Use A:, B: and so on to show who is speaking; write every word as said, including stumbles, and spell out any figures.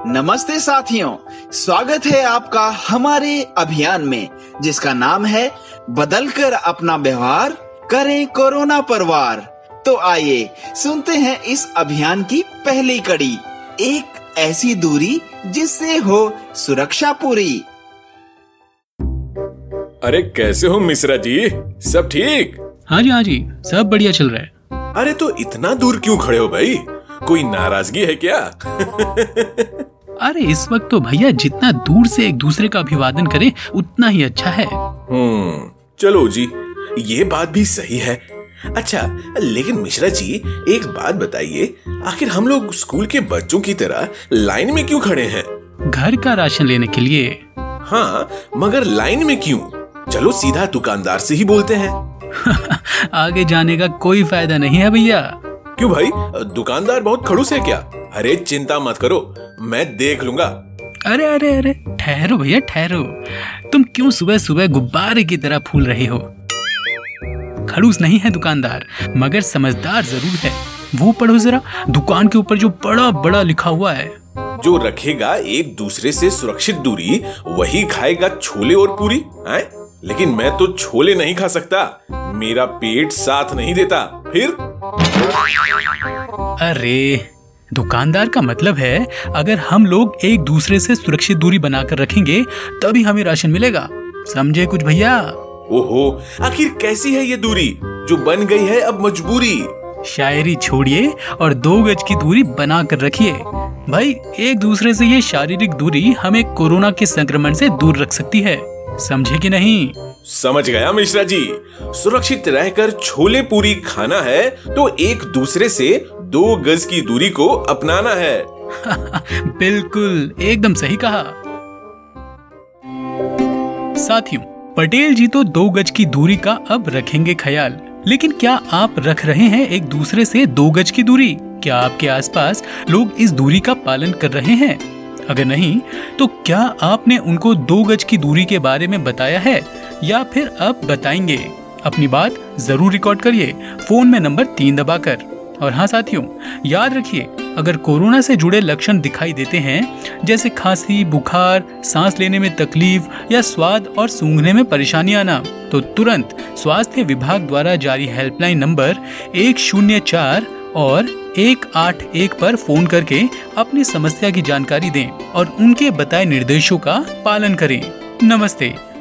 A: नमस्ते साथियों, स्वागत है आपका हमारे अभियान में जिसका नाम है बदलकर अपना व्यवहार करें कोरोना पर वार। तो आइए सुनते हैं इस अभियान की पहली कड़ी, एक ऐसी दूरी जिससे हो सुरक्षा पूरी।
B: अरे कैसे हो मिश्रा जी, सब ठीक?
C: हाँ जी हाँ जी, सब बढ़िया चल रहा है।
B: अरे तो इतना दूर क्यों खड़े हो भाई, कोई नाराजगी है क्या?
C: अरे इस वक्त तो भैया जितना दूर से एक दूसरे का अभिवादन करें उतना ही अच्छा है।
B: हम्म चलो जी, ये बात भी सही है। अच्छा लेकिन मिश्रा जी एक बात बताइए, आखिर हम लोग स्कूल के बच्चों की तरह लाइन में क्यों खड़े हैं?
C: घर का राशन लेने के लिए।
B: हाँ मगर लाइन में क्यों? चलो सीधा दुकानदार से ही बोलते हैं।
C: आगे जाने का कोई फायदा नहीं है भैया।
B: क्यों भाई, दुकानदार बहुत खड़ूस है क्या? अरे चिंता मत करो, मैं देख लूंगा।
C: अरे अरे अरे ठहरो भैया ठहरो, तुम क्यों सुबह सुबह गुब्बारे की तरह फूल रहे हो? खड़ूस नहीं है दुकानदार, मगर समझदार जरूर है। वो पढ़ो जरा, दुकान के ऊपर जो बड़ा बड़ा लिखा हुआ है,
B: जो रखेगा एक दूसरे से सुरक्षित दूरी वही खाएगा छोले और पूरी। है? लेकिन मैं तो छोले नहीं खा सकता, मेरा पेट साथ नहीं देता। फिर
C: अरे दुकानदार का मतलब है अगर हम लोग एक दूसरे से सुरक्षित दूरी बनाकर रखेंगे तभी हमें राशन मिलेगा। समझे कुछ भैया?
B: ओहो, आखिर कैसी है ये दूरी जो बन गई है अब मजबूरी?
C: शायरी छोड़िए और दो गज की दूरी बना कर रखिए। भाई एक दूसरे से ये शारीरिक दूरी हमें कोरोना के संक्रमण से दूर रख सकती है, समझे कि नहीं?
B: समझ गया मिश्रा जी, सुरक्षित रहकर छोले पूरी खाना है तो एक दूसरे से दो गज की दूरी को अपनाना है।
C: बिल्कुल एकदम सही कहा। साथियों, पटेल जी तो दो गज की दूरी का अब रखेंगे ख्याल, लेकिन क्या आप रख रहे हैं एक दूसरे से दो गज की दूरी? क्या आपके आसपास लोग इस दूरी का पालन कर रहे हैं? अगर नहीं तो क्या आपने उनको दो गज की दूरी के बारे में बताया है या फिर अब बताएंगे? अपनी बात जरूर रिकॉर्ड करिए फोन में नंबर तीन दबाकर। और हाँ साथियों, याद रखिए अगर कोरोना से जुड़े लक्षण दिखाई देते हैं जैसे खांसी, बुखार, सांस लेने में तकलीफ या स्वाद और सूंघने में परेशानी आना, तो तुरंत स्वास्थ्य विभाग द्वारा जारी हेल्पलाइन नंबर एक शून्य चार और एक आठ एक पर फोन करके अपनी समस्या की जानकारी दें और उनके बताए निर्देशों का पालन करें। नमस्ते।